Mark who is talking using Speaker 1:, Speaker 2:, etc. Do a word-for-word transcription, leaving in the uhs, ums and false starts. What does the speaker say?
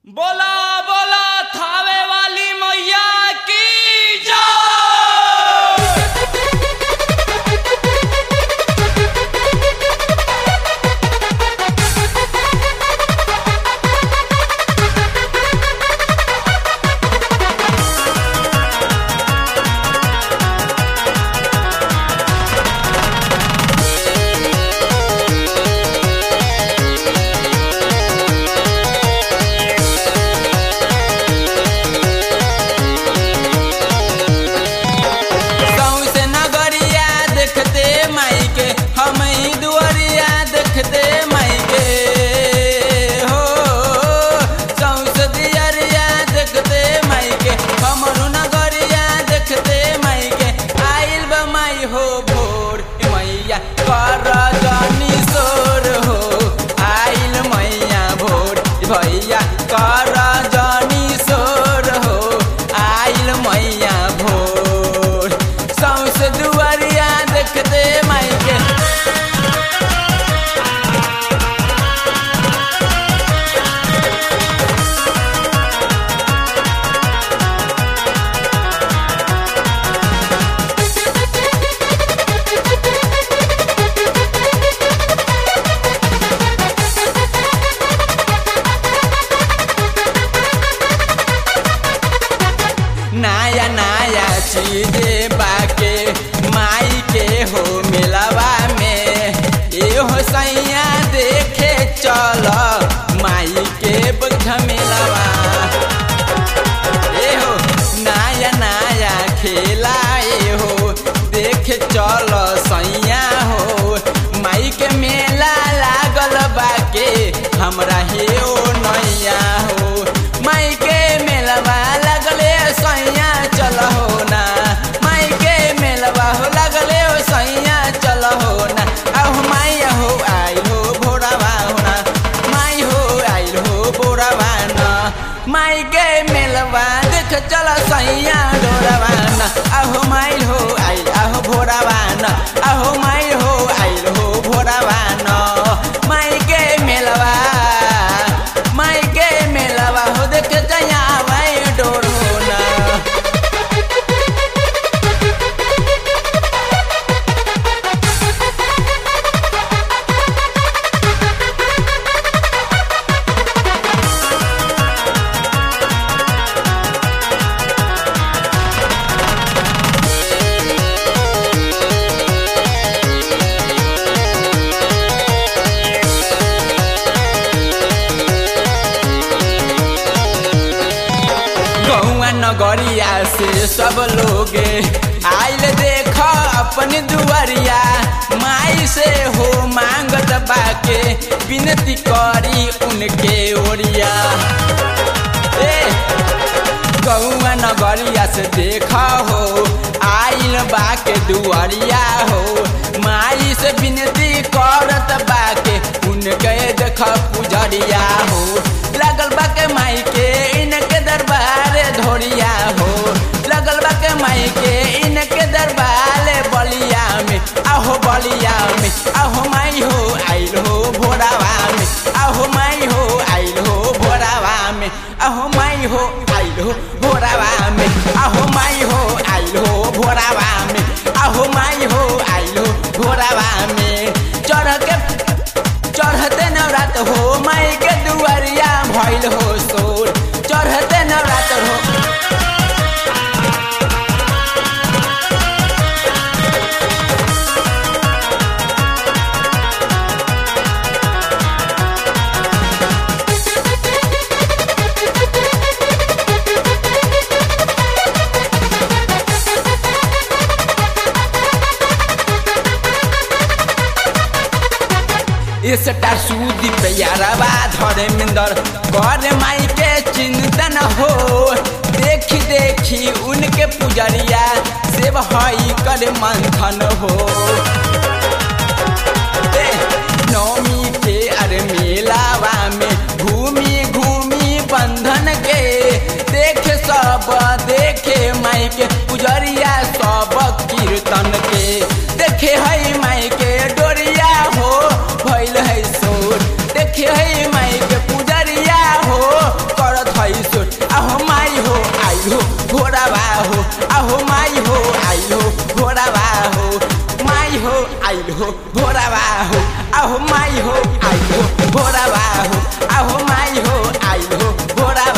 Speaker 1: बोला बोला थावे वाली मैया की जय। भैया कर जानी सोर हो आइल मैया भोर सौस दुआरिया देखते माई के। नया नया चीजे बाके माई के हो मिलवा में ए हो सैया देखे चल माई के झमेलवा ए हो नया नया खेला ए हो देखे चल सैया हो माई के मेला लागल बाके हमरा हे ओ नैया हो माई के मेलवा लगले सैया चल हो ना माई के मेलवा हो लगले हो सैया चल हो ना आहो माई हो आइल हो भोरावा हो ना माई हो आइल हो भोरावा ना माई के मेलवा देख चल सैया डोरावा ना आहो माई हो आइल आहो भोरावा ना आहो माई हो आइल हो भोरावा ना माई के मेलवा माई के मेलवा हो देख जया माई डोर हो ना। नगरिया से सब लोग आइल देख अपनी दुआरिया माई से हो मांगत बाके विनती करी उनके ओरिया ए गौआ नगरिया से देख हो आइल बाके दुआरिया हो माई से विनती करत बाके उनके देख पुजरिया हो लगल बाके माई के इनके दरबार धोरिया हो लगल बाके माई के इनके दरबार बलिया में आहो बलिया में आहो माई हो आइल हो भोरावा में आहो माई हो आइल हो भोरावा में आहो माई हो आइल हो भोरावा में आहो माई हो आइल हो भोरावा में आहो माई हो आइल हो भोरावा में चढ़ के चढ़ते नवरात हो माई के दुआरिया भइल हो सोर चढ़ते नवरात हो। इसटा सूदी पे यारवा धरे मिंदर कर माई के चिंतन हो देखी देखी उनके पुजरिया से भाई कर मंथन हो ए नौमी के अरे मेलावा में घूमी घूमी बंधन के देखे सब देखे माई के पुजरिया सब कीर्तन के देखे है माई के डोरिया हो भइल है सोर देखे है माई के पुजरिया हो कर आहो माई हो आइल हो भोरावा हो माई हो आइल हो भोरावा हो आहो माई हो आइल हो भोरावा हो आहो माई हो आइल हो भोरावा